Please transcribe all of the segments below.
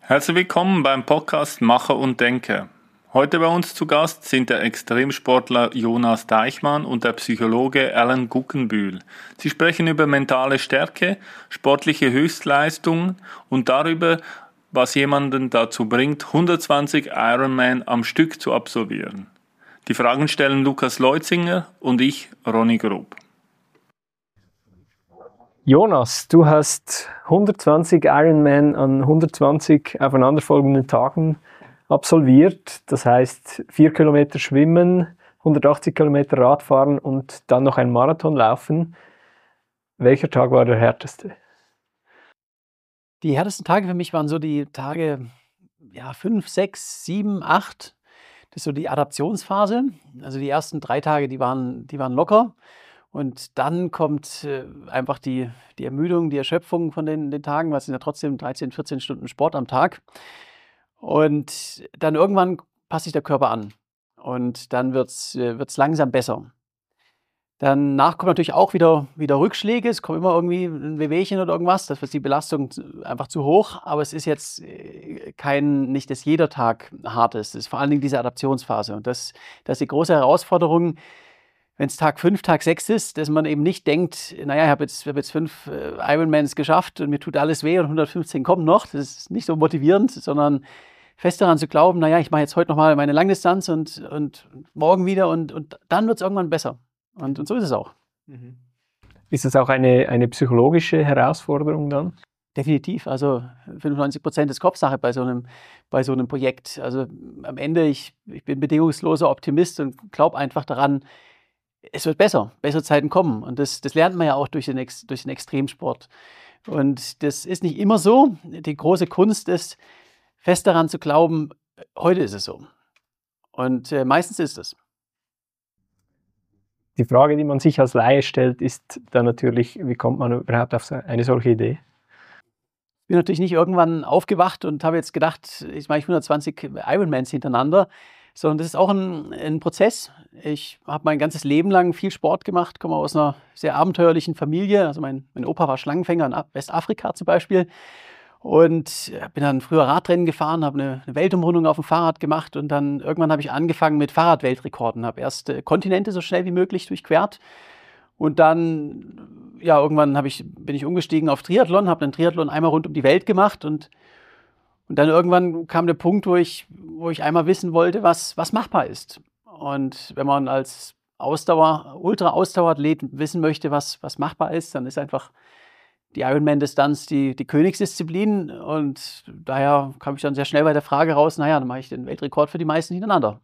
Herzlich willkommen beim Podcast Macher und Denker. Heute bei uns zu Gast sind der Extremsportler Jonas Deichmann und der Psychologe Alan Guggenbühl. Sie sprechen über mentale Stärke, sportliche Höchstleistungen und darüber, was jemanden dazu bringt, 120 Ironman am Stück zu absolvieren. Die Fragen stellen Lukas Leutzinger und ich, Ronny Grub. Jonas, du hast 120 Ironman an 120 aufeinanderfolgenden Tagen absolviert. Das heißt 4 Kilometer schwimmen, 180 Kilometer Radfahren und dann noch einen Marathon laufen. Welcher Tag war der härteste? Die härtesten Tage für mich waren so die Tage 5, 6, 7, 8. Das ist so die Adaptionsphase. Also die ersten 3 Tage, die waren locker. Und dann kommt einfach die Ermüdung, die Erschöpfung von den Tagen, weil es sind ja trotzdem 13, 14 Stunden Sport am Tag. Und dann irgendwann passt sich der Körper an. Und dann wird's langsam besser. Danach kommen natürlich auch wieder Rückschläge. Es kommt immer irgendwie ein Wehwehchen oder irgendwas. Das wird die Belastung einfach zu hoch. Aber es ist jetzt nicht, dass jeder Tag hart ist. Es ist vor allen Dingen diese Adaptionsphase. Und das ist die große Herausforderung, wenn es Tag 5, Tag 6 ist, dass man eben nicht denkt, naja, ich habe jetzt 5 Ironmans geschafft und mir tut alles weh und 115 kommen noch. Das ist nicht so motivierend, sondern fest daran zu glauben, naja, ich mache jetzt heute nochmal meine Langdistanz und morgen wieder und dann wird es irgendwann besser. Und so ist es auch. Ist es auch eine psychologische Herausforderung dann? Definitiv. Also 95% ist Kopfsache bei so einem Projekt. Also am Ende, ich bin bedingungsloser Optimist und glaube einfach daran, es wird besser, bessere Zeiten kommen. Und das lernt man ja auch durch den Extremsport. Und das ist nicht immer so. Die große Kunst ist, fest daran zu glauben, heute ist es so. Und meistens ist es. Die Frage, die man sich als Laie stellt, ist dann natürlich, wie kommt man überhaupt auf eine solche Idee? Ich bin natürlich nicht irgendwann aufgewacht und habe jetzt gedacht, ich mache 120 Ironmans hintereinander, sondern das ist auch ein Prozess. Ich habe mein ganzes Leben lang viel Sport gemacht, komme aus einer sehr abenteuerlichen Familie. Also mein Opa war Schlangenfänger in Westafrika zum Beispiel. Und bin dann früher Radrennen gefahren, habe eine Weltumrundung auf dem Fahrrad gemacht und dann irgendwann habe ich angefangen mit Fahrradweltrekorden. Habe erst Kontinente so schnell wie möglich durchquert und dann irgendwann bin ich umgestiegen auf Triathlon, habe einen Triathlon einmal rund um die Welt gemacht und dann irgendwann kam der Punkt, wo ich einmal wissen wollte, was machbar ist. Und wenn man als Ultra-Ausdauerathlet wissen möchte, was machbar ist, dann ist einfach die Ironman-Distanz die Königsdisziplin. Und daher kam ich dann sehr schnell bei der Frage raus, dann mache ich den Weltrekord für die meisten hintereinander.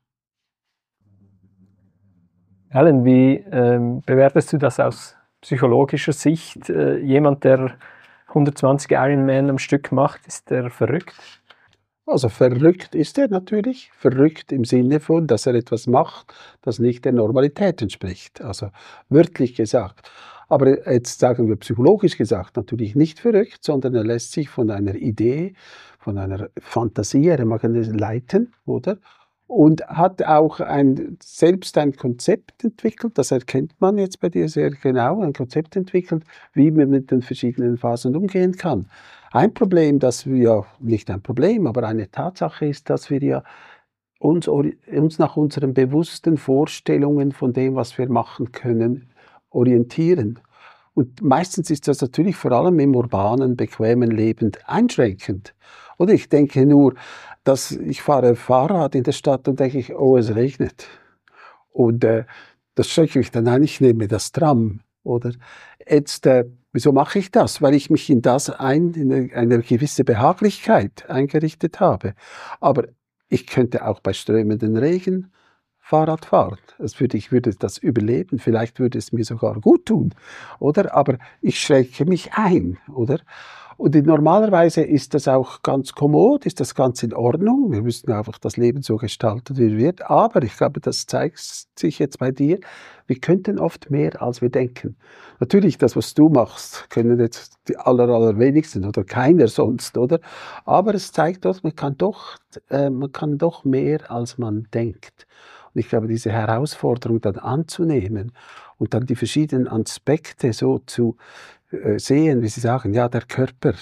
Alan, wie bewertest du das aus psychologischer Sicht? Jemand, der 120 Ironman am Stück macht, ist der verrückt? Also verrückt ist er natürlich. Verrückt im Sinne von, dass er etwas macht, das nicht der Normalität entspricht. Also wörtlich gesagt. Aber jetzt sagen wir psychologisch gesagt natürlich nicht verrückt, sondern er lässt sich von einer Idee, von einer Fantasie, er mag es leiten, oder? Und hat auch selbst ein Konzept entwickelt, das erkennt man jetzt bei dir sehr genau, ein Konzept entwickelt, wie man mit den verschiedenen Phasen umgehen kann. Ein Problem, nicht ein Problem, aber eine Tatsache ist, dass wir ja uns nach unseren bewussten Vorstellungen von dem, was wir machen können, orientieren. Und meistens ist das natürlich vor allem im urbanen, bequemen Leben einschränkend. Oder ich denke nur, dass ich fahre Fahrrad in der Stadt und denke ich, oh, es regnet. Und das schrecke mich dann ein, ich nehme das Tram. Oder jetzt, wieso mache ich das? Weil ich mich in eine gewisse Behaglichkeit eingerichtet habe. Aber ich könnte auch bei strömenden Regen Fahrrad fahren. Ich würde das überleben, vielleicht würde es mir sogar gut tun, oder? Aber ich schränke mich ein, oder? Und normalerweise ist das auch ganz kommod, ist das ganz in Ordnung. Wir müssen einfach das Leben so gestalten, wie es wird. Aber ich glaube, das zeigt sich jetzt bei dir, wir könnten oft mehr, als wir denken. Natürlich, das, was du machst, können jetzt die allerwenigsten oder keiner sonst, oder? Aber es zeigt uns, man kann doch mehr, als man denkt. Und ich glaube, diese Herausforderung dann anzunehmen und dann die verschiedenen Aspekte so zu sehen, wie Sie sagen, ja, der Körper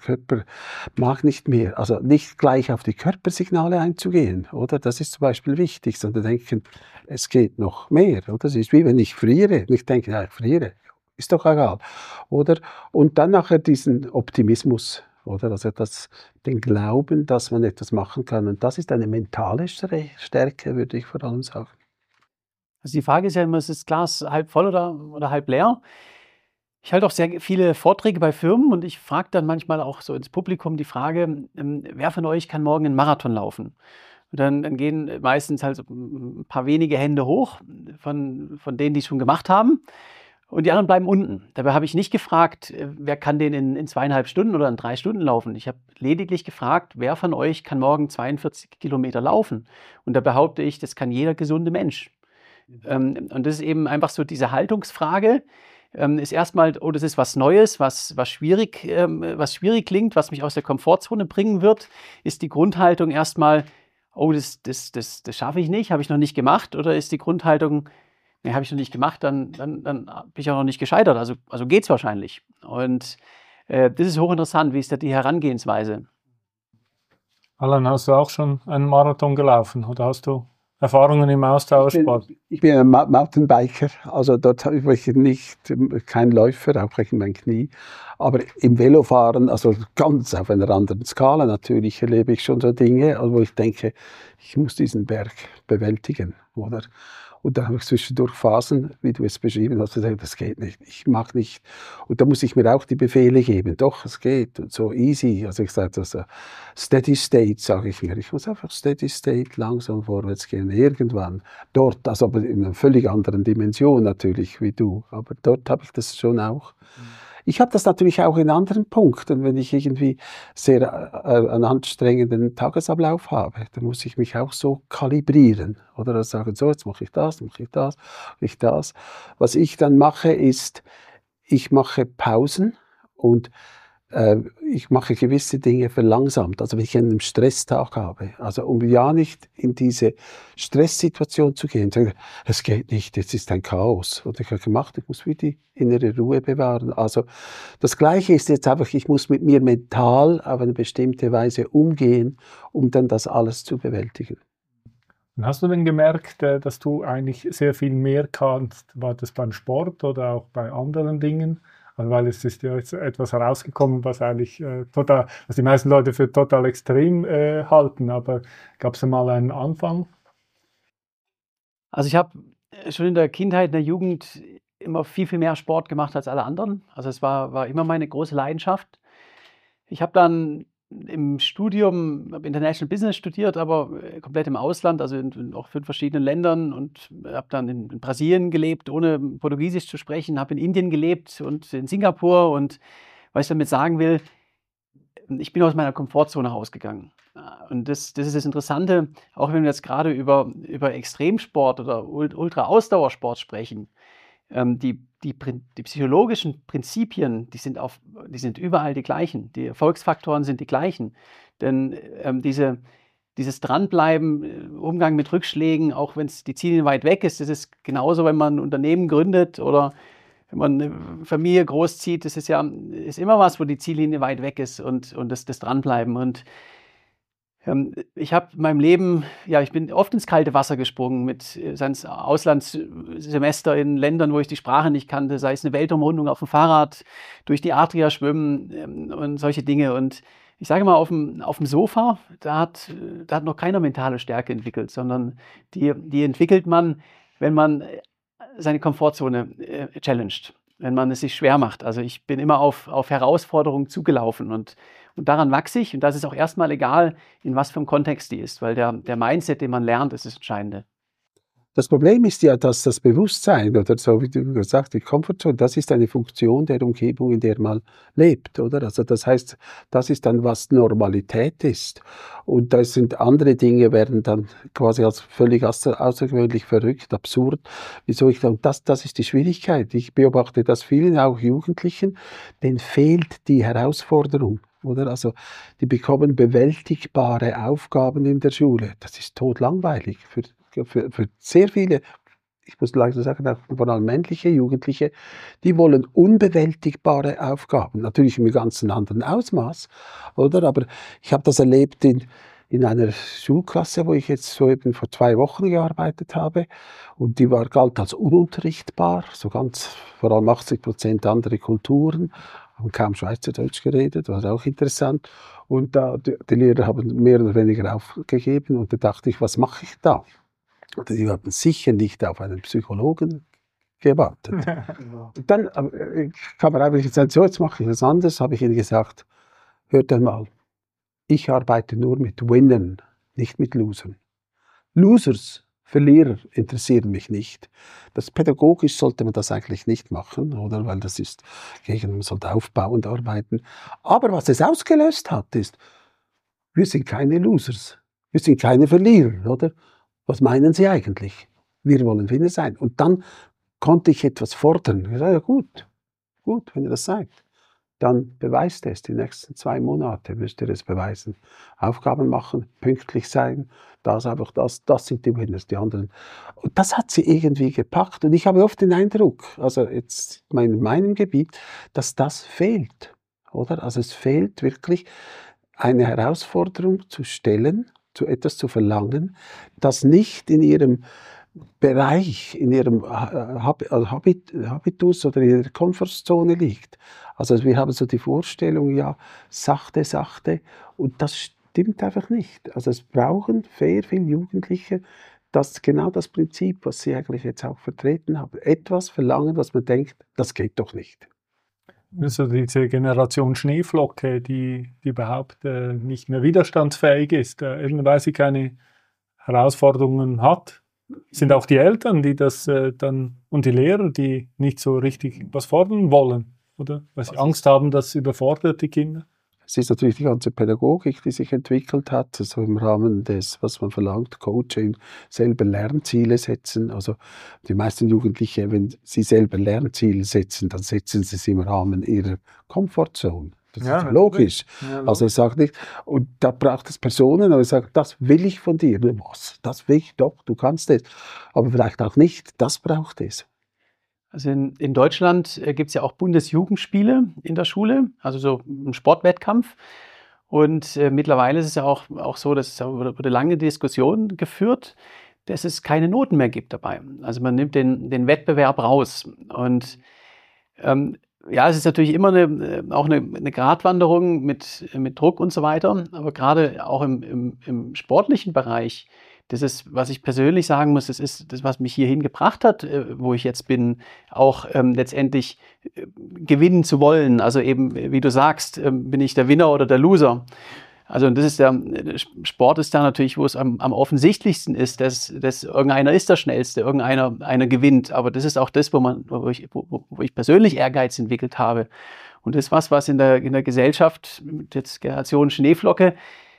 mag nicht mehr. Also nicht gleich auf die Körpersignale einzugehen, oder? Das ist zum Beispiel wichtig, sondern denken, es geht noch mehr, oder? Es ist wie wenn ich friere und ich denke, ja, ich friere, ist doch egal, oder? Und dann nachher diesen Optimismus, oder? Also den Glauben, dass man etwas machen kann. Und das ist eine mentale Stärke, würde ich vor allem sagen. Also die Frage ist ja immer, ist das Glas halb voll oder halb leer? Ich halte auch sehr viele Vorträge bei Firmen und ich frage dann manchmal auch so ins Publikum die Frage, wer von euch kann morgen einen Marathon laufen? Und dann gehen meistens halt so ein paar wenige Hände hoch von denen, die es schon gemacht haben. Und die anderen bleiben unten. Dabei habe ich nicht gefragt, wer kann den in 2,5 Stunden oder in 3 Stunden laufen. Ich habe lediglich gefragt, wer von euch kann morgen 42 Kilometer laufen? Und da behaupte ich, das kann jeder gesunde Mensch. Und das ist eben einfach so diese Haltungsfrage. Ist erstmal, oh, das ist was Neues, was schwierig klingt, was mich aus der Komfortzone bringen wird, ist die Grundhaltung erstmal, oh, das schaffe ich nicht, habe ich noch nicht gemacht, oder ist die Grundhaltung, nee, habe ich noch nicht gemacht, dann bin ich auch noch nicht gescheitert, also geht es wahrscheinlich. Und das ist hochinteressant, wie ist da die Herangehensweise? Alan, hast du auch schon einen Marathon gelaufen oder hast du Erfahrungen im Ausdauersport? Ich bin ein Mountainbiker, also dort habe ich kein Läufer, auch wegen meinem Knie. Aber im Velofahren, also ganz auf einer anderen Skala natürlich, erlebe ich schon so Dinge, wo ich denke, ich muss diesen Berg bewältigen, oder? Und da habe ich zwischendurch Phasen, wie du es beschrieben hast, gesagt, das geht nicht, ich mag nicht. Und da muss ich mir auch die Befehle geben, doch, es geht, und so easy. Also ich sage das, Steady State, sage ich mir. Ich muss einfach Steady State langsam vorwärts gehen, irgendwann. Dort, also aber in einer völlig anderen Dimension natürlich wie du, aber dort habe ich das schon auch. Ich habe das natürlich auch in anderen Punkten, wenn ich irgendwie sehr einen anstrengenden Tagesablauf habe, dann muss ich mich auch so kalibrieren, oder also sagen, so, jetzt mache ich das, mache ich das, mache ich das. Was ich dann mache, ist, ich mache Pausen und ich mache gewisse Dinge verlangsamt, also wenn ich einen Stresstag habe, also um ja nicht in diese Stresssituation zu gehen, sagen, es geht nicht, jetzt ist ein Chaos. Und ich habe gemacht, ich muss wieder die innere Ruhe bewahren. Also das Gleiche ist jetzt einfach, ich muss mit mir mental auf eine bestimmte Weise umgehen, um dann das alles zu bewältigen. Und hast du denn gemerkt, dass du eigentlich sehr viel mehr kannst? War das beim Sport oder auch bei anderen Dingen? Also weil es ist ja jetzt etwas herausgekommen, was eigentlich was die meisten Leute für total extrem halten. Aber gab es mal einen Anfang? Also ich habe schon in der Kindheit, in der Jugend immer viel, viel mehr Sport gemacht als alle anderen. Also es war immer meine große Leidenschaft. Ich habe dann im Studium International Business studiert, aber komplett im Ausland, also auch in verschiedenen Ländern, und habe dann in Brasilien gelebt, ohne Portugiesisch zu sprechen, habe in Indien gelebt und in Singapur, und was ich damit sagen will, ich bin aus meiner Komfortzone rausgegangen. Und das ist das Interessante, auch wenn wir jetzt gerade über Extremsport oder Ultra-Ausdauersport sprechen. Die psychologischen Prinzipien, die sind überall die gleichen. Die Erfolgsfaktoren sind die gleichen. Denn dieses Dranbleiben, Umgang mit Rückschlägen, auch wenn die Ziellinie weit weg ist, das ist genauso, wenn man ein Unternehmen gründet oder wenn man eine Familie großzieht. Das ist immer was, wo die Ziellinie weit weg ist, und das Dranbleiben. Und ich habe in meinem Leben, ich bin oft ins kalte Wasser gesprungen mit Auslandssemester in Ländern, wo ich die Sprache nicht kannte, sei es eine Weltumrundung auf dem Fahrrad, durch die Adria schwimmen und solche Dinge. Und ich sage mal, auf dem Sofa, da hat noch keiner mentale Stärke entwickelt, sondern die entwickelt man, wenn man seine Komfortzone challenged, wenn man es sich schwer macht. Also ich bin immer auf Herausforderungen zugelaufen, und daran wachse ich, und das ist auch erstmal egal, in was für einem Kontext die ist, weil der Mindset, den man lernt, ist das Entscheidende. Das Problem ist ja, dass das Bewusstsein oder so, wie du gesagt hast, die Comfortzone, das ist eine Funktion der Umgebung, in der man lebt, oder? Also das heißt, das ist dann, was Normalität ist. Und da sind andere Dinge, werden dann quasi als völlig außergewöhnlich verrückt, absurd. Wieso ich glaube, das ist die Schwierigkeit. Ich beobachte das vielen, auch Jugendlichen, denen fehlt die Herausforderung. Oder? Also, die bekommen bewältigbare Aufgaben in der Schule. Das ist todlangweilig für sehr viele ich muss leider sagen, auch vor allem männliche Jugendliche, die wollen unbewältigbare Aufgaben, natürlich im ganzen anderen Ausmaß, oder? Aber ich habe das erlebt in einer Schulklasse, wo ich jetzt so eben vor 2 Wochen gearbeitet habe, und die galt als ununterrichtbar, so ganz, vor allem 80% andere Kulturen, haben kaum Schweizerdeutsch geredet, war auch interessant. Und die Lehrer haben mehr oder weniger aufgegeben, und da dachte ich, was mache ich da? Und die haben sicher nicht auf einen Psychologen gewartet. Und dann kam mir einfach gesagt, so, jetzt mache ich was anderes, habe ich ihnen gesagt, hört einmal, ich arbeite nur mit Winnern, nicht mit Losern. Losers, Verlierer interessieren mich nicht. Pädagogisch sollte man das eigentlich nicht machen, oder? Weil das ist man sollte aufbauend arbeiten. Aber was es ausgelöst hat, ist, wir sind keine Losers. Wir sind keine Verlierer, oder? Was meinen Sie eigentlich? Wir wollen Winner sein. Und dann konnte ich etwas fordern. Ich sage, ja gut, wenn ihr das sagt. Dann beweist es. Die nächsten 2 Monate müsst ihr es beweisen. Aufgaben machen, pünktlich sein, das sind die Winners, die anderen. Und das hat sie irgendwie gepackt. Und ich habe oft den Eindruck, also jetzt in meinem Gebiet, dass das fehlt. Oder? Also es fehlt wirklich, eine Herausforderung zu stellen, etwas zu verlangen, das nicht in ihrem Bereich, in ihrem Habitus oder in ihrer Komfortzone liegt. Also wir haben so die Vorstellung, ja, sachte, und das stimmt einfach nicht. Also es brauchen sehr viele Jugendliche, genau das Prinzip, was Sie eigentlich jetzt auch vertreten haben. Etwas verlangen, was man denkt, das geht doch nicht. Also diese Generation Schneeflocke, die überhaupt nicht mehr widerstandsfähig ist, weil sie keine Herausforderungen hat, sind auch die Eltern, die das und die Lehrer, die nicht so richtig was fordern wollen, oder? Weil sie Angst haben, das überfordert die Kinder. Es ist natürlich die ganze Pädagogik, die sich entwickelt hat, also im Rahmen des, was man verlangt, Coaching, selber Lernziele setzen. Also die meisten Jugendliche, wenn sie selber Lernziele setzen, dann setzen sie es im Rahmen ihrer Comfortzone. Das ist logisch. Ja, also ich sage nicht, und da braucht es Personen, aber ich sage, das will ich von dir. Was? Das will ich doch, du kannst es. Aber vielleicht auch nicht, das braucht es. Also in Deutschland gibt es ja auch Bundesjugendspiele in der Schule, also so ein Sportwettkampf. Und mittlerweile ist es ja auch so, dass es wurde lange Diskussionen geführt, dass es keine Noten mehr gibt dabei. Also man nimmt den Wettbewerb raus. Und es ist natürlich immer auch eine Gratwanderung mit Druck und so weiter. Aber gerade auch im sportlichen Bereich, das ist, was ich persönlich sagen muss, das ist das, was mich hierhin gebracht hat, wo ich jetzt bin, auch letztendlich gewinnen zu wollen. Also eben, wie du sagst, bin ich der Winner oder der Loser. Also das ist Sport ist da natürlich, wo es am offensichtlichsten ist, dass irgendeiner ist der Schnellste, einer gewinnt. Aber das ist auch das, wo ich persönlich Ehrgeiz entwickelt habe. Und das ist was in der Gesellschaft, mit jetzt Generation Schneeflocke,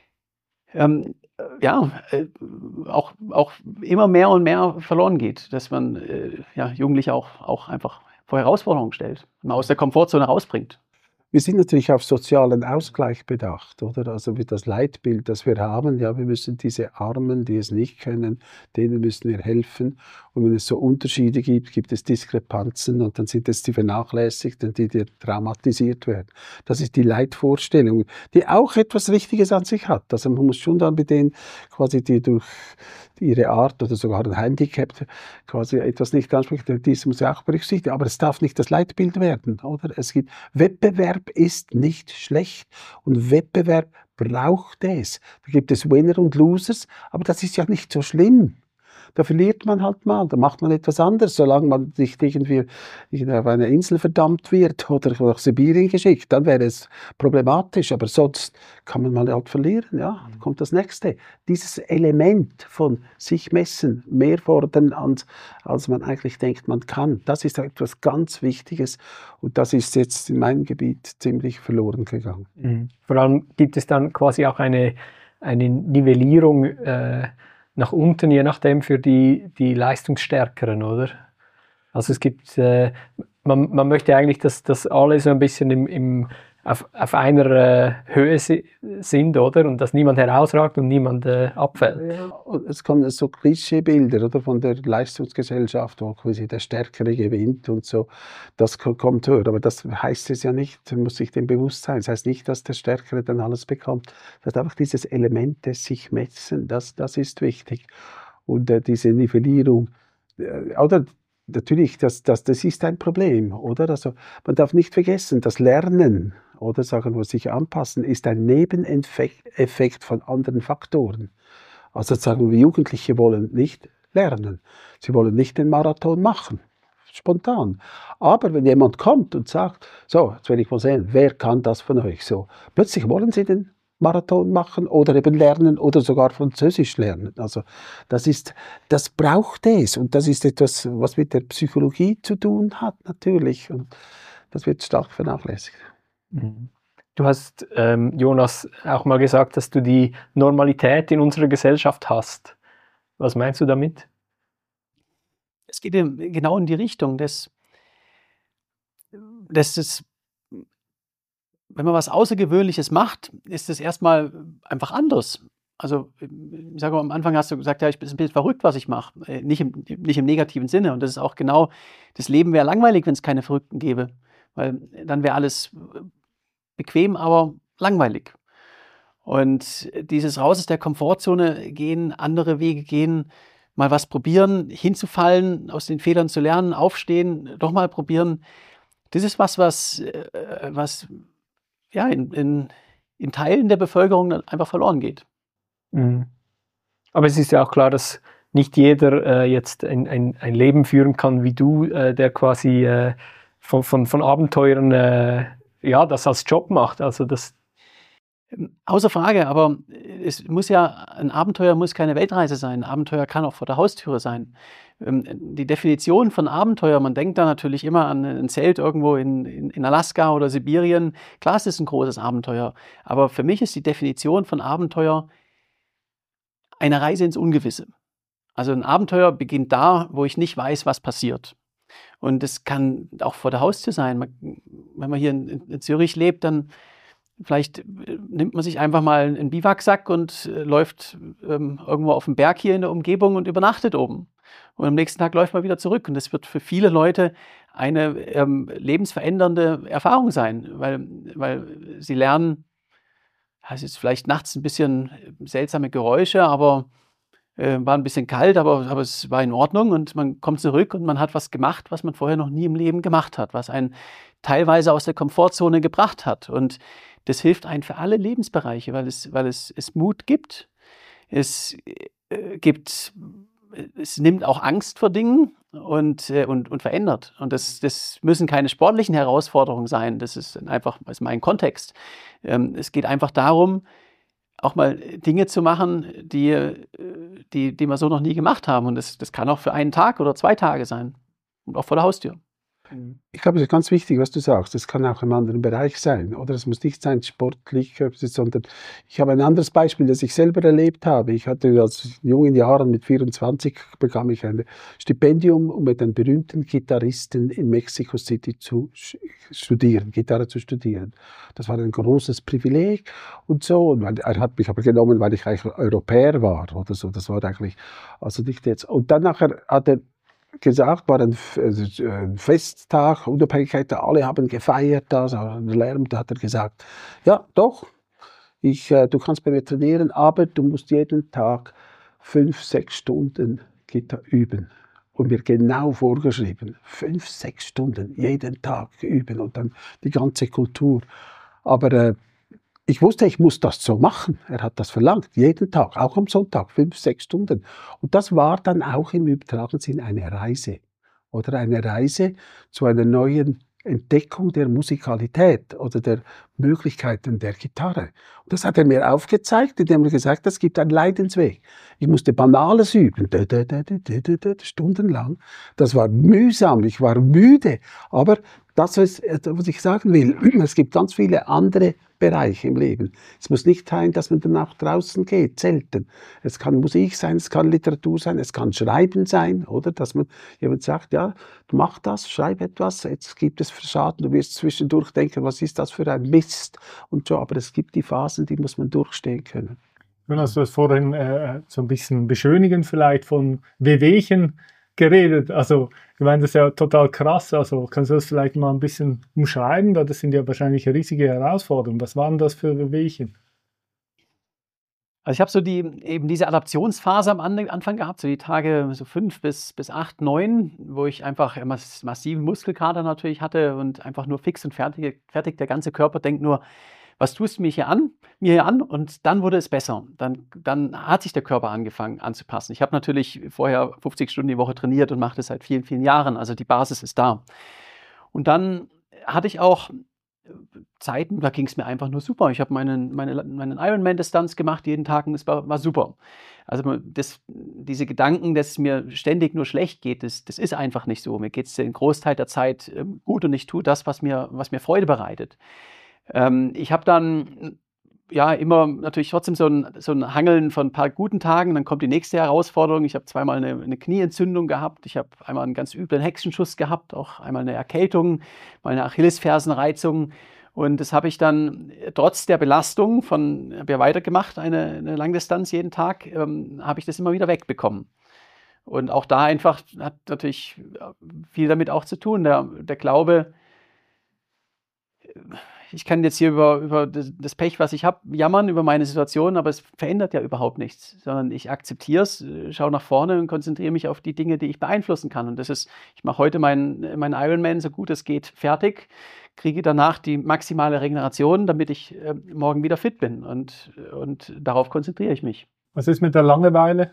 auch immer mehr und mehr verloren geht, dass man Jugendliche auch einfach vor Herausforderungen stellt und aus der Komfortzone rausbringt. Wir sind natürlich auf sozialen Ausgleich bedacht, oder? Also wie das Leitbild, das wir haben, ja, wir müssen diese Armen, die es nicht können, denen müssen wir helfen. Und wenn es so Unterschiede gibt, gibt es Diskrepanzen, und dann sind es die Vernachlässigten, die traumatisiert werden. Das ist die Leitvorstellung, die auch etwas Richtiges an sich hat. Also man muss schon dann mit denen quasi, die durch ihre Art oder sogar ein Handicap quasi etwas nicht ansprechen, dies muss ja auch berücksichtigen. Aber es darf nicht das Leitbild werden, oder? Es gibt Wettbewerb ist nicht schlecht, und Wettbewerb braucht es. Da gibt es Winner und Losers, aber das ist ja nicht so schlimm. Da verliert man halt mal, da macht man etwas anderes, solange man nicht irgendwie auf eine Insel verdammt wird oder nach Sibirien geschickt, dann wäre es problematisch, aber sonst kann man mal halt verlieren, ja, dann kommt das Nächste. Dieses Element von sich messen, mehr fordern, als man eigentlich denkt, man kann, das ist etwas ganz Wichtiges, und das ist jetzt in meinem Gebiet ziemlich verloren gegangen. Mhm. Vor allem gibt es dann quasi auch eine Nivellierung nach unten, je nachdem für die Leistungsstärkeren, oder? Also es gibt, man möchte eigentlich, dass alle so ein bisschen auf einer Höhe sind, oder? Und dass niemand herausragt und niemand abfällt. Ja, und es kommen so Klischeebilder, oder, von der Leistungsgesellschaft, wo quasi der Stärkere gewinnt und so. Das kommt höher, aber das heißt es ja nicht, man muss sich dem bewusst sein. Das heißt nicht, dass der Stärkere dann alles bekommt. Das heißt einfach dieses Element des sich messen, das ist wichtig. Und diese Nivellierung, oder natürlich, das ist ein Problem, oder? Also man darf nicht vergessen, das Lernen, oder sagen wir sich anpassen, ist ein Nebeneffekt von anderen Faktoren. Also sagen wir, Jugendliche wollen nicht lernen. Sie wollen nicht den Marathon machen. Spontan. Aber wenn jemand kommt und sagt, so, jetzt will ich mal sehen, wer kann das von euch so? Plötzlich wollen sie den Marathon machen oder eben lernen oder sogar Französisch lernen. Also das braucht es und das ist etwas, was mit der Psychologie zu tun hat natürlich und das wird stark vernachlässigt. Du hast, Jonas, auch mal gesagt, dass du die Normalität in unserer Gesellschaft hast. Was meinst du damit? Es geht genau in die Richtung, dass es, wenn man was Außergewöhnliches macht, ist es erstmal einfach anders. Also, ich sage mal, am Anfang hast du gesagt, ja, ich bin ein bisschen verrückt, was ich mache. Nicht im negativen Sinne. Und das ist auch genau, das Leben wäre langweilig, wenn es keine Verrückten gäbe. Weil dann wäre alles bequem, aber langweilig. Und dieses raus aus der Komfortzone gehen, andere Wege gehen, mal was probieren, hinzufallen, aus den Fehlern zu lernen, aufstehen, doch mal probieren. Das ist was ja, in Teilen der Bevölkerung dann einfach verloren geht. Aber es ist ja auch klar, dass nicht jeder jetzt ein Leben führen kann wie du, der quasi von Abenteuern das als Job macht. Also das Außer Frage, aber ein Abenteuer muss keine Weltreise sein. Ein Abenteuer kann auch vor der Haustüre sein. Die Definition von Abenteuer, man denkt da natürlich immer an ein Zelt irgendwo in Alaska oder Sibirien. Klar, es ist ein großes Abenteuer. Aber für mich ist die Definition von Abenteuer eine Reise ins Ungewisse. Also ein Abenteuer beginnt da, wo ich nicht weiß, was passiert. Und es kann auch vor der Haustür sein. Wenn man hier in Zürich lebt, dann vielleicht nimmt man sich einfach mal einen Biwaksack und läuft irgendwo auf dem Berg hier in der Umgebung und übernachtet oben. Und am nächsten Tag läuft man wieder zurück. Und das wird für viele Leute eine lebensverändernde Erfahrung sein, weil sie lernen, es ist vielleicht nachts ein bisschen seltsame Geräusche, aber war ein bisschen kalt, aber es war in Ordnung und man kommt zurück und man hat was gemacht, was man vorher noch nie im Leben gemacht hat, was einen teilweise aus der Komfortzone gebracht hat. Und das hilft einem für alle Lebensbereiche, weil es Mut gibt. Es nimmt auch Angst vor Dingen und verändert. Und das müssen keine sportlichen Herausforderungen sein. Das ist mein Kontext. Es geht einfach darum, auch mal Dinge zu machen, die wir so noch nie gemacht haben. Und das kann auch für einen Tag oder 2 Tage sein. Und auch vor der Haustür. Ich glaube, es ist ganz wichtig, was du sagst. Das kann auch im anderen Bereich sein. Oder es muss nicht sein sportlich, sondern ich habe ein anderes Beispiel, das ich selber erlebt habe. Ich hatte als jungen Jahren mit 24 bekam ich ein Stipendium, um mit einem berühmten Gitarristen in Mexico City Gitarre zu studieren. Das war ein großes Privileg und so. Und er hat mich aber genommen, weil ich eigentlich Europäer war oder so. Das war eigentlich, also nicht jetzt. Und dann nachher hat er gesagt, war ein Festtag, Unabhängigkeit, alle haben gefeiert, da hat er gesagt, ja doch, du kannst bei mir trainieren, aber du musst jeden Tag 5-6 Stunden Gitarre üben. Und mir genau vorgeschrieben, 5-6 Stunden jeden Tag üben und dann die ganze Kultur. Aber ich wusste, ich muss das so machen. Er hat das verlangt, jeden Tag, auch am Sonntag, 5-6 Stunden. Und das war dann auch im übertragenen Sinn eine Reise. Oder eine Reise zu einer neuen Entdeckung der Musikalität oder der Möglichkeiten der Gitarre. Und das hat er mir aufgezeigt, indem er gesagt hat, es gibt einen Leidensweg. Ich musste Banales üben, stundenlang. Das war mühsam, ich war müde, aber das ist, was ich sagen will. Es gibt ganz viele andere Bereiche im Leben. Es muss nicht sein, dass man dann auch draußen geht, zelten. Es kann Musik sein, es kann Literatur sein, es kann Schreiben sein, oder? Dass man jemand sagt, ja, mach das, schreib etwas, jetzt gibt es Fassaden, du wirst zwischendurch denken, was ist das für ein Mist und so, aber es gibt die Phasen, die muss man durchstehen können. Jonas, du hast vorhin so ein bisschen beschönigen vielleicht von Wehwehchen geredet. Also, ich meine, das ist ja total krass. Also, kannst du das vielleicht mal ein bisschen umschreiben? Das sind ja wahrscheinlich riesige Herausforderungen. Was waren das für Wehwehchen? Also ich habe so eben diese Adaptionsphase am Anfang gehabt, so die Tage so 5 bis 8, 9, wo ich einfach massiven Muskelkater natürlich hatte und einfach nur fix und fertig. Der ganze Körper denkt nur, was tust du mir hier an? Und dann wurde es besser. Dann hat sich der Körper angefangen anzupassen. Ich habe natürlich vorher 50 Stunden die Woche trainiert und mache das seit vielen, vielen Jahren. Also die Basis ist da. Und dann hatte ich auch Zeiten, da ging es mir einfach nur super. Ich habe meinen Ironman-Distanz gemacht jeden Tag und es war super. Also diese Gedanken, dass es mir ständig nur schlecht geht, das ist einfach nicht so. Mir geht es den Großteil der Zeit gut und ich tue das, was mir Freude bereitet. Ich habe dann ja immer natürlich trotzdem so ein Hangeln von ein paar guten Tagen, dann kommt die nächste Herausforderung. Ich habe zweimal eine Knieentzündung gehabt, ich habe einmal einen ganz üblen Hexenschuss gehabt, auch einmal eine Erkältung, mal eine Achillesfersenreizung. Und das habe ich dann trotz der Belastung habe ja weitergemacht, eine Langdistanz jeden Tag, habe ich das immer wieder wegbekommen. Und auch da einfach hat natürlich viel damit auch zu tun, der Glaube, ich kann jetzt hier über das Pech, was ich habe, jammern über meine Situation, aber es verändert ja überhaupt nichts, sondern ich akzeptiere es, schaue nach vorne und konzentriere mich auf die Dinge, die ich beeinflussen kann. Und das ist, ich mache heute meinen Ironman so gut es geht fertig, kriege danach die maximale Regeneration, damit ich morgen wieder fit bin. Und darauf konzentriere ich mich. Was ist mit der Langeweile?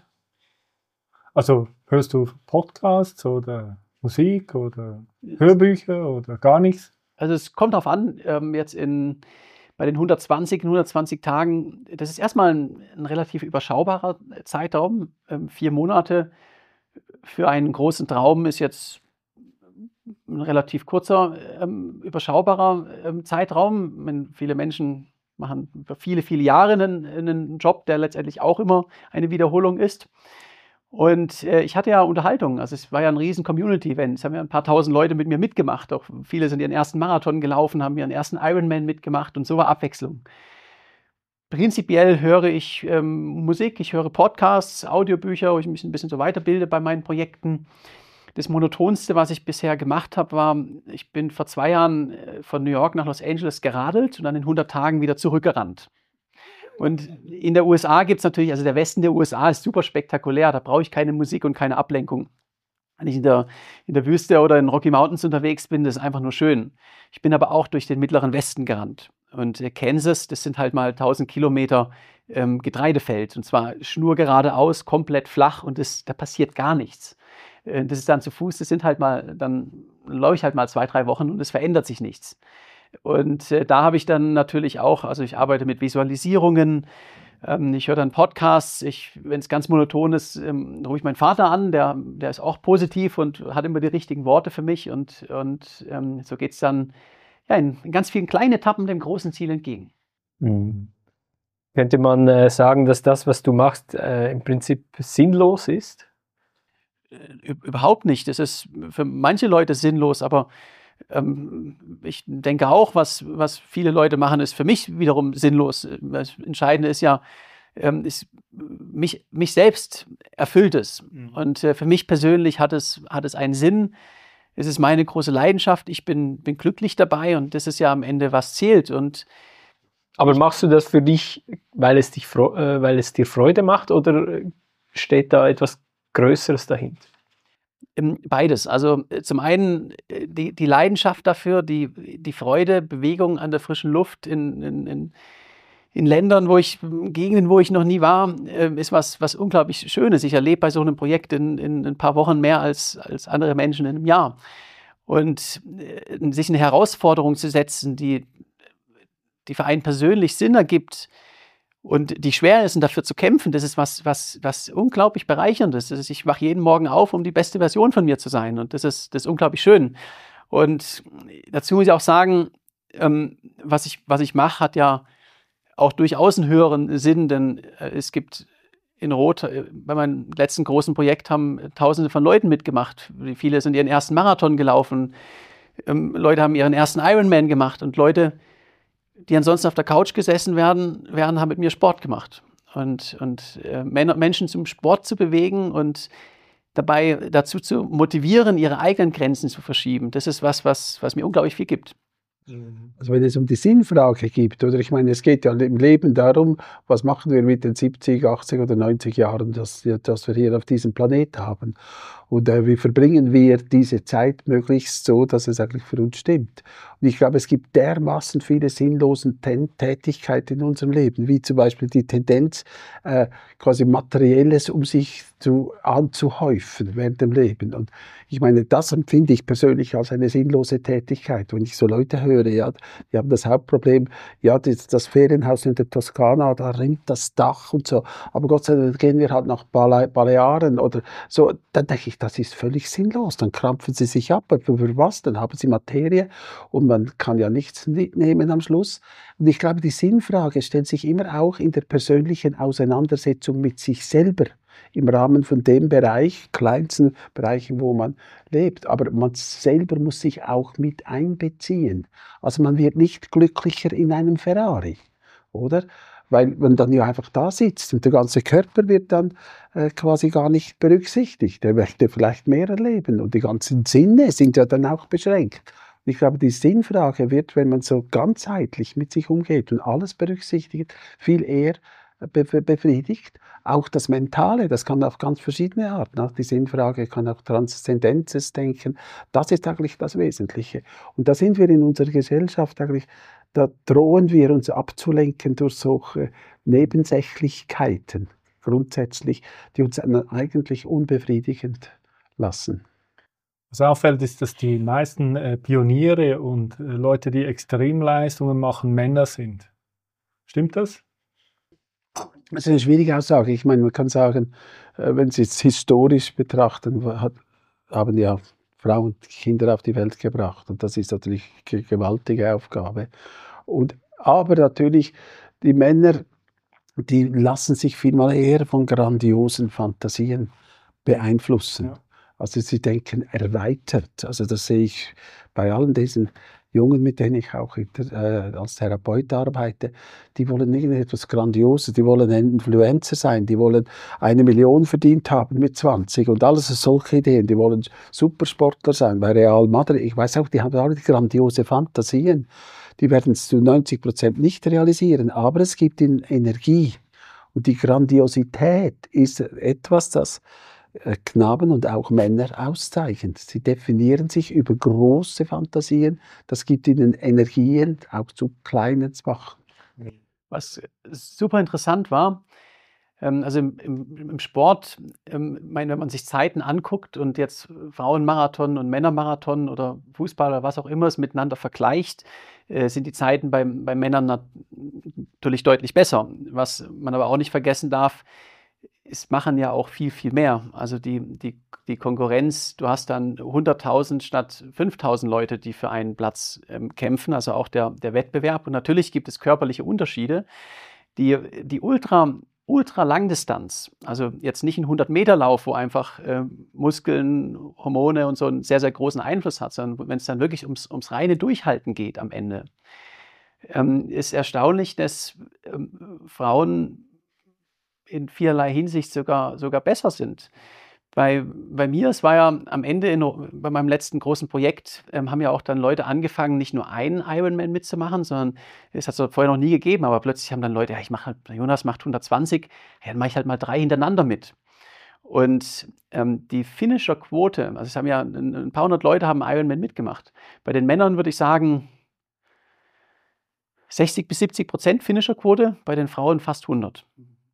Also hörst du Podcasts oder Musik oder Hörbücher oder gar nichts? Also es kommt darauf an, jetzt bei den 120 Tagen, das ist erstmal ein relativ überschaubarer Zeitraum. 4 Monate für einen großen Traum ist jetzt ein relativ kurzer, überschaubarer Zeitraum. Viele Menschen machen über viele, viele Jahre einen Job, der letztendlich auch immer eine Wiederholung ist. Und ich hatte ja Unterhaltung, also es war ja ein riesen Community-Event. Es haben ja ein paar tausend Leute mit mir mitgemacht. Auch viele sind ihren ersten Marathon gelaufen, haben ihren ersten Ironman mitgemacht und so war Abwechslung. Prinzipiell höre ich Musik, ich höre Podcasts, Audiobücher, wo ich mich ein bisschen so weiterbilde bei meinen Projekten. Das Monotonste, was ich bisher gemacht habe, war, ich bin vor 2 Jahren von New York nach Los Angeles geradelt und dann in 100 Tagen wieder zurückgerannt. Und in der USA gibt es natürlich, also der Westen der USA ist super spektakulär, da brauche ich keine Musik und keine Ablenkung. Wenn ich in der Wüste oder in Rocky Mountains unterwegs bin, das ist einfach nur schön. Ich bin aber auch durch den mittleren Westen gerannt. Und Kansas, das sind halt mal 1000 Kilometer Getreidefeld. Und zwar schnurgeradeaus, komplett flach und da passiert gar nichts. Das ist dann zu Fuß, dann laufe ich halt mal 2, 3 Wochen und es verändert sich nichts. Und da habe ich dann natürlich auch, also ich arbeite mit Visualisierungen, ich höre dann Podcasts, wenn es ganz monoton ist, rufe ich meinen Vater an, der ist auch positiv und hat immer die richtigen Worte für mich und so geht es dann ja, in ganz vielen kleinen Etappen dem großen Ziel entgegen. Mhm. Könnte man sagen, dass das, was du machst, im Prinzip sinnlos ist? Überhaupt nicht. Das ist für manche Leute sinnlos, aber ich denke auch, was viele Leute machen, ist für mich wiederum sinnlos. Das Entscheidende ist ja, mich selbst erfüllt es. Mhm. Und für mich persönlich hat es einen Sinn. Es ist meine große Leidenschaft. Ich bin glücklich dabei und das ist ja am Ende, was zählt. Aber machst du das für dich, weil es dir Freude macht oder steht da etwas Größeres dahinter? Beides. Also zum einen die Leidenschaft dafür, die Freude, Bewegung an der frischen Luft in Ländern, Gegenden, wo ich noch nie war, ist was unglaublich Schönes. Ich erlebe bei so einem Projekt in ein paar Wochen mehr als andere Menschen in einem Jahr. Und sich eine Herausforderung zu setzen, die für einen persönlich Sinn ergibt, und die schwer ist, und dafür zu kämpfen, das ist was unglaublich Bereicherndes. Ich wache jeden Morgen auf, um die beste Version von mir zu sein. Und das ist unglaublich schön. Und dazu muss ich auch sagen, was ich mache, hat ja auch durchaus einen höheren Sinn, denn es gibt in Rot, bei meinem letzten großen Projekt haben Tausende von Leuten mitgemacht. Viele sind ihren ersten Marathon gelaufen, Leute haben ihren ersten Ironman gemacht und Leute, die ansonsten auf der Couch gesessen wären, haben mit mir Sport gemacht. Und Menschen zum Sport zu bewegen und dabei dazu zu motivieren, ihre eigenen Grenzen zu verschieben, das ist was mir unglaublich viel gibt. Also wenn es um die Sinnfrage geht, oder ich meine, es geht ja im Leben darum, was machen wir mit den 70, 80 oder 90 Jahren, dass wir hier auf diesem Planet haben. Und wie verbringen wir diese Zeit möglichst so, dass es eigentlich für uns stimmt. Und ich glaube, es gibt dermaßen viele sinnlose Tätigkeiten in unserem Leben, wie zum Beispiel die Tendenz, quasi Materielles um sich anzuhäufen während dem Leben. Und ich meine, das empfinde ich persönlich als eine sinnlose Tätigkeit. Wenn ich so Leute höre, ja, die haben das Hauptproblem, ja, das Ferienhaus in der Toskana, da rinnt das Dach und so. Aber Gott sei Dank gehen wir halt nach Balearen oder so. Dann denke ich, das ist völlig sinnlos. Dann krampfen sie sich ab. Aber für was? Dann haben sie Materie und man kann ja nichts mitnehmen am Schluss. Und ich glaube, die Sinnfrage stellt sich immer auch in der persönlichen Auseinandersetzung mit sich selber im Rahmen von dem Bereich, kleinsten Bereichen, wo man lebt. Aber man selber muss sich auch mit einbeziehen. Also man wird nicht glücklicher in einem Ferrari, oder? Weil man dann ja einfach da sitzt und der ganze Körper wird dann quasi gar nicht berücksichtigt. Der möchte vielleicht mehr erleben und die ganzen Sinne sind ja dann auch beschränkt. Und ich glaube, die Sinnfrage wird, wenn man so ganzheitlich mit sich umgeht und alles berücksichtigt, viel eher befriedigt. Auch das Mentale, das kann auf ganz verschiedene Arten. Die Sinnfrage kann auch Transzendenzes denken. Das ist eigentlich das Wesentliche. Und da sind wir in unserer Gesellschaft eigentlich, da drohen wir uns abzulenken durch solche Nebensächlichkeiten, grundsätzlich, die uns eigentlich unbefriedigend lassen. Was auffällt, ist, dass die meisten Pioniere und Leute, die Extremleistungen machen, Männer sind. Stimmt das? Das ist eine schwierige Aussage. Ich meine, man kann sagen, wenn Sie es historisch betrachten, haben ja Frauen Kinder auf die Welt gebracht. Und das ist natürlich eine gewaltige Aufgabe. Aber natürlich, die Männer, die lassen sich vielmal eher von grandiosen Fantasien beeinflussen. Ja. Also sie denken erweitert. Also das sehe ich bei allen diesen Jungen, mit denen ich auch als Therapeut arbeite, die wollen nicht etwas Grandioses, die wollen ein Influencer sein, die wollen 1 Million verdient haben mit 20 und alles solche Ideen, die wollen Supersportler sein bei Real Madrid. Ich weiß auch, die haben alle grandiose Fantasien, die werden es zu 90% nicht realisieren, aber es gibt ihnen Energie und die Grandiosität ist etwas, das Knaben und auch Männer auszeichnen. Sie definieren sich über große Fantasien. Das gibt ihnen Energien, auch zu kleinen zu machen. Was super interessant war, also im Sport, wenn man sich Zeiten anguckt und jetzt Frauenmarathon und Männermarathon oder Fußball oder was auch immer es miteinander vergleicht, sind die Zeiten bei Männern natürlich deutlich besser. Was man aber auch nicht vergessen darf, es machen ja auch viel, viel mehr. Also die Konkurrenz, du hast dann 100.000 statt 5.000 Leute, die für einen Platz kämpfen, also auch der Wettbewerb. Und natürlich gibt es körperliche Unterschiede. Die Ultralangdistanz, also jetzt nicht ein 100-Meter-Lauf, wo einfach Muskeln, Hormone und so einen sehr, sehr großen Einfluss hat, sondern wenn es dann wirklich ums reine Durchhalten geht am Ende, ist erstaunlich, dass Frauen in vielerlei Hinsicht sogar besser sind. Bei mir, es war ja am Ende bei meinem letzten großen Projekt, haben ja auch dann Leute angefangen, nicht nur einen Ironman mitzumachen, sondern es hat es vorher noch nie gegeben, aber plötzlich haben dann Leute, ja, Jonas macht 120, ja, dann mache ich halt mal 3 hintereinander mit. Und die Finisher-Quote, also es haben ja ein paar hundert Leute haben Ironman mitgemacht. Bei den Männern würde ich sagen 60-70% Finisher-Quote, bei den Frauen fast 100.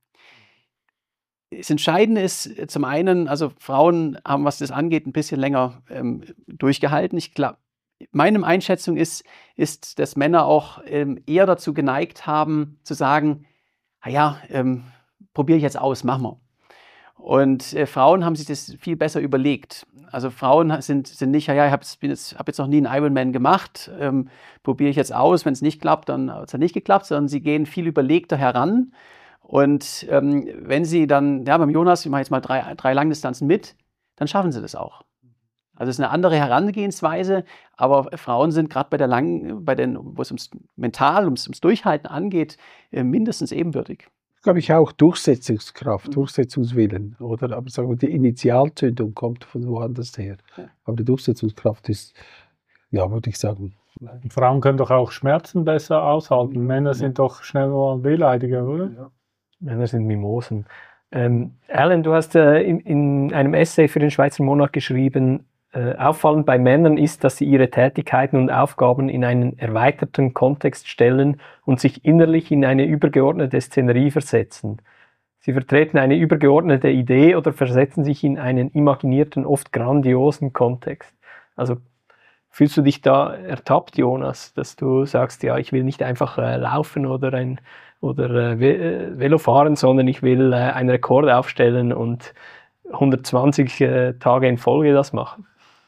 Das Entscheidende ist zum einen, also Frauen haben, was das angeht, ein bisschen länger durchgehalten. Ich glaube, meine Einschätzung ist, dass Männer auch eher dazu geneigt haben, zu sagen, naja, probiere ich jetzt aus, mach mal. Und Frauen haben sich das viel besser überlegt. Also Frauen sind nicht, ja, ich hab jetzt noch nie einen Ironman gemacht, probiere ich jetzt aus, wenn es nicht klappt, dann hat es nicht geklappt, sondern sie gehen viel überlegter heran. Und wenn sie dann, ja, beim Jonas, ich mache jetzt mal drei Langdistanzen mit, dann schaffen sie das auch. Also es ist eine andere Herangehensweise, aber Frauen sind gerade wo es ums ums Durchhalten angeht, mindestens ebenbürtig. Glaube ich auch Durchsetzungskraft, Durchsetzungswillen, oder? Aber sagen wir, die Initialzündung kommt von woanders her. Ja. Aber die Durchsetzungskraft ist, ja, würde ich sagen. Frauen können doch auch Schmerzen besser aushalten. Männer sind doch schnell mal wehleidiger, oder? Ja. Männer sind Mimosen. Alan, du hast in einem Essay für den Schweizer Monat geschrieben, auffallend bei Männern ist, dass sie ihre Tätigkeiten und Aufgaben in einen erweiterten Kontext stellen und sich innerlich in eine übergeordnete Szenerie versetzen. Sie vertreten eine übergeordnete Idee oder versetzen sich in einen imaginierten, oft grandiosen Kontext. Also fühlst du dich da ertappt, Jonas, dass du sagst, ja, ich will nicht einfach laufen oder Velo fahren, sondern ich will einen Rekord aufstellen und 120 Tage in Folge das machen?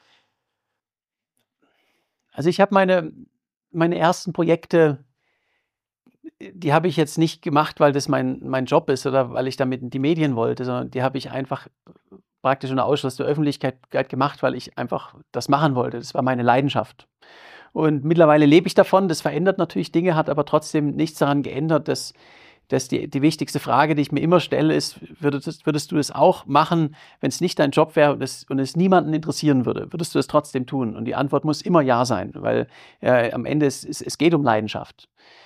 Also ich habe meine ersten Projekte, die habe ich jetzt nicht gemacht, weil das mein Job ist oder weil ich damit in die Medien wollte, sondern die habe ich einfach praktisch unter Ausschluss der Öffentlichkeit gemacht, weil ich einfach das machen wollte. Das war meine Leidenschaft. Und mittlerweile lebe ich davon. Das verändert natürlich Dinge, hat aber trotzdem nichts daran geändert, dass die wichtigste Frage, die ich mir immer stelle, ist, würdest du das auch machen, wenn es nicht dein Job wäre und es niemanden interessieren würde? Würdest du das trotzdem tun? Und die Antwort muss immer ja sein, weil am Ende es geht um Leidenschaft.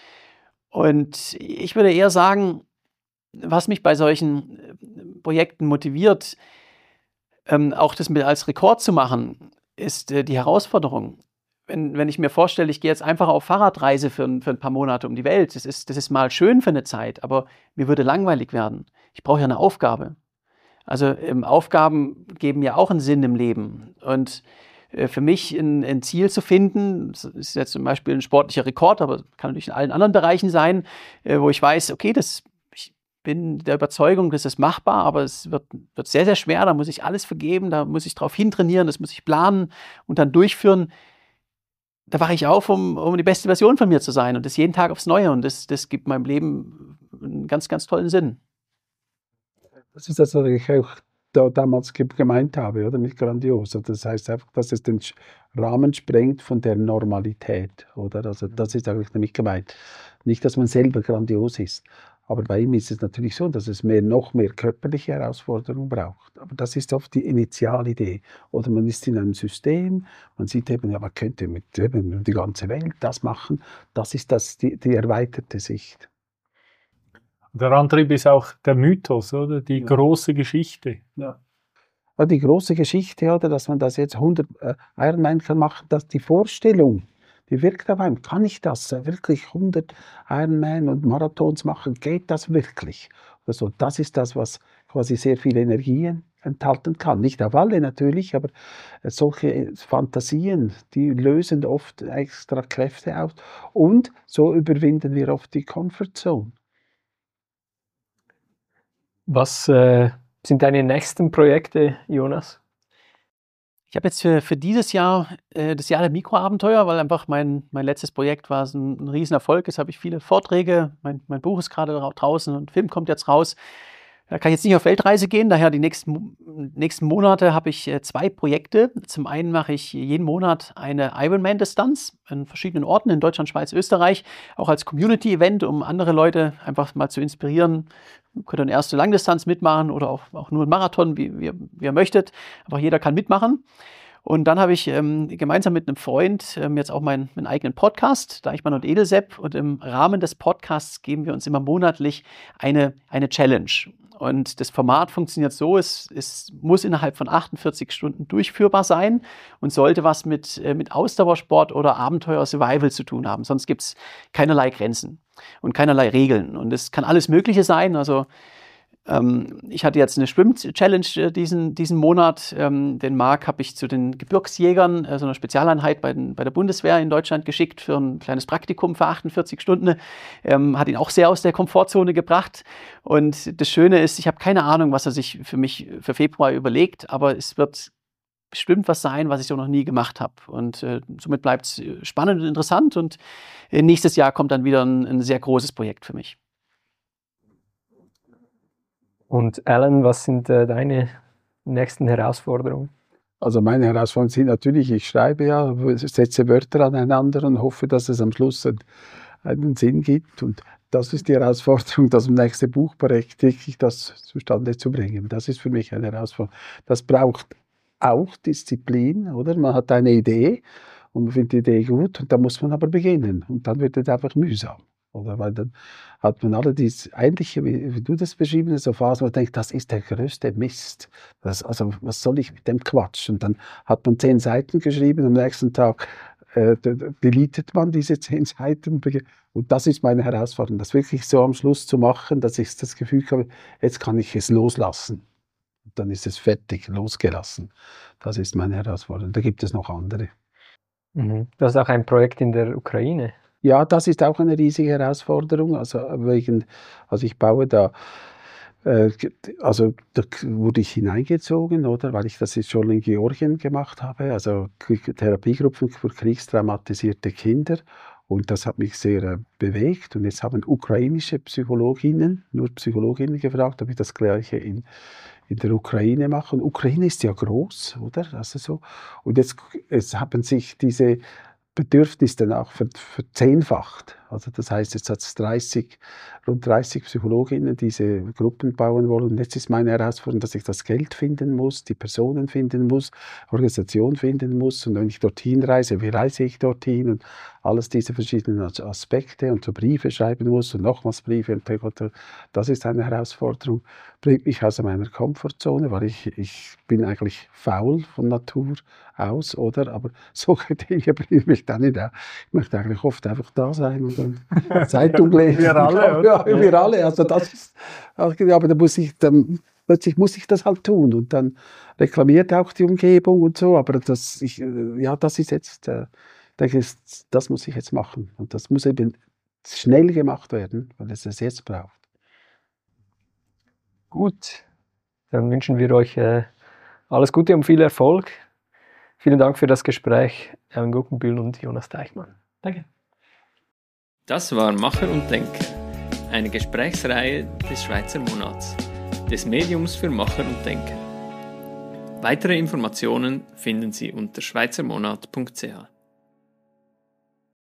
Und ich würde eher sagen, was mich bei solchen Projekten motiviert, auch das als Rekord zu machen, ist die Herausforderung. Wenn ich mir vorstelle, ich gehe jetzt einfach auf Fahrradreise für ein paar Monate um die Welt, das ist mal schön für eine Zeit, aber mir würde langweilig werden. Ich brauche ja eine Aufgabe. Also Aufgaben geben ja auch einen Sinn im Leben. Und für mich ein Ziel zu finden, das ist jetzt zum Beispiel ein sportlicher Rekord, aber kann natürlich in allen anderen Bereichen sein, wo ich weiß, okay, ich bin der Überzeugung, das ist machbar, aber es wird sehr, sehr schwer, da muss ich alles vergeben, da muss ich drauf hintrainieren, das muss ich planen und dann durchführen. Da wache ich auf, um die beste Version von mir zu sein und das jeden Tag aufs Neue und das gibt meinem Leben einen ganz, ganz tollen Sinn. Das ist das, was ich auch damals gemeint habe, oder? Nicht grandios. Also das heißt einfach, dass es den Rahmen sprengt von der Normalität, oder? Also das ist eigentlich damit gemeint. Nicht, dass man selber grandios ist. Aber bei ihm ist es natürlich so, dass es noch mehr körperliche Herausforderungen braucht. Aber das ist oft die Initialidee. Oder man ist in einem System, man sieht eben, ja, man könnte mit eben die ganze Welt das machen. Das ist die erweiterte Sicht. Der Antrieb ist auch der Mythos, oder? Die große Geschichte. Ja. Aber die große Geschichte, oder, dass man das jetzt 100 Ironman kann machen, dass die Vorstellung, die wirkt auf einen. Kann ich das wirklich 100 Ironman und Marathons machen? Geht das wirklich? Also das ist das, was quasi sehr viel Energien enthalten kann. Nicht auf alle natürlich, aber solche Fantasien, die lösen oft extra Kräfte aus. Und so überwinden wir oft die Comfortzone. Was sind deine nächsten Projekte, Jonas? Ich habe jetzt für dieses Jahr das Jahr der Mikroabenteuer, weil einfach mein letztes Projekt war ein Riesenerfolg. Jetzt habe ich viele Vorträge, mein Buch ist gerade draußen und ein Film kommt jetzt raus. Da kann ich jetzt nicht auf Weltreise gehen, daher die nächsten Monate habe ich 2 Projekte. Zum einen mache ich jeden Monat eine Ironman-Distanz an verschiedenen Orten in Deutschland, Schweiz, Österreich, auch als Community-Event, um andere Leute einfach mal zu inspirieren. Ihr könnt eine erste Langdistanz mitmachen oder auch nur einen Marathon, wie ihr möchtet. Aber jeder kann mitmachen. Und dann habe ich gemeinsam mit einem Freund jetzt auch meinen eigenen Podcast, Deichmann und Edelsepp. Und im Rahmen des Podcasts geben wir uns immer monatlich eine Challenge. Und das Format funktioniert so, es muss innerhalb von 48 Stunden durchführbar sein und sollte was mit Ausdauersport oder Abenteuer-Survival zu tun haben. Sonst gibt es keinerlei Grenzen und keinerlei Regeln. Und es kann alles Mögliche sein. Also ich hatte jetzt eine Schwimm-Challenge diesen Monat. Den Marc habe ich zu den Gebirgsjägern, so einer Spezialeinheit bei der Bundeswehr in Deutschland geschickt für ein kleines Praktikum für 48 Stunden. Hat ihn auch sehr aus der Komfortzone gebracht. Und das Schöne ist, ich habe keine Ahnung, was er sich für mich für Februar überlegt, aber es wird bestimmt was sein, was ich so noch nie gemacht habe. Und somit bleibt es spannend und interessant. Und nächstes Jahr kommt dann wieder ein sehr großes Projekt für mich. Und Alan, was sind deine nächsten Herausforderungen? Also meine Herausforderungen sind natürlich, ich schreibe ja, setze Wörter aneinander und hoffe, dass es am Schluss einen Sinn gibt. Und das ist die Herausforderung, das nächste Buchprojekt wirklich das zustande zu bringen. Das ist für mich eine Herausforderung. Das braucht auch Disziplin, oder? Man hat eine Idee und man findet die Idee gut und dann muss man aber beginnen. Und dann wird es einfach mühsam. Oder? Weil dann hat man alle diese, eigentlich, wie du das beschrieben hast, so Phasen, wo man denkt, das ist der größte Mist. Also, was soll ich mit dem Quatsch? Und dann hat man 10 Seiten geschrieben, am nächsten Tag deletet man diese 10 Seiten. Und das ist meine Herausforderung, das wirklich so am Schluss zu machen, dass ich das Gefühl habe, jetzt kann ich es loslassen. Und dann ist es fertig, losgelassen. Das ist meine Herausforderung. Da gibt es noch andere. Mhm. Du hast auch ein Projekt in der Ukraine. Ja, das ist auch eine riesige Herausforderung. Also ich baue da, da wurde ich hineingezogen, oder, weil ich das jetzt schon in Georgien gemacht habe, also Therapiegruppen für kriegstraumatisierte Kinder. Und das hat mich sehr bewegt. Und jetzt haben ukrainische Psychologinnen, nur Psychologinnen gefragt, ob ich das Gleiche in der Ukraine mache. Und Ukraine ist ja groß, oder? Also so. Und jetzt haben sich diese Bedürfnis dann auch verzehnfacht. Also das heißt, jetzt hat es rund 30 Psychologinnen, die diese Gruppen bauen wollen. Und jetzt ist meine Herausforderung, dass ich das Geld finden muss, die Personen finden muss, Organisation finden muss. Und wenn ich dorthin reise, wie reise ich dorthin? Und alles diese verschiedenen Aspekte und so Briefe schreiben muss und nochmals Briefe. Und das ist eine Herausforderung. Bringt mich aus meiner Komfortzone, weil ich bin eigentlich faul von Natur aus, oder? Aber solche Dinge bringen mich dann nicht. Ich möchte eigentlich oft einfach da sein und dann Zeitung lesen. Wir alle, ja, wir alle. Also das ist, aber plötzlich muss ich das halt tun und dann reklamiert auch die Umgebung und so. Aber das ist jetzt, denke ich, das muss ich jetzt machen und das muss eben schnell gemacht werden, weil es jetzt braucht. Gut, dann wünschen wir euch alles Gute und viel Erfolg. Vielen Dank für das Gespräch, Alan Guggenbühl und Jonas Deichmann. Danke. Das war Macher und Denker, eine Gesprächsreihe des Schweizer Monats, des Mediums für Macher und Denker. Weitere Informationen finden Sie unter schweizermonat.ch.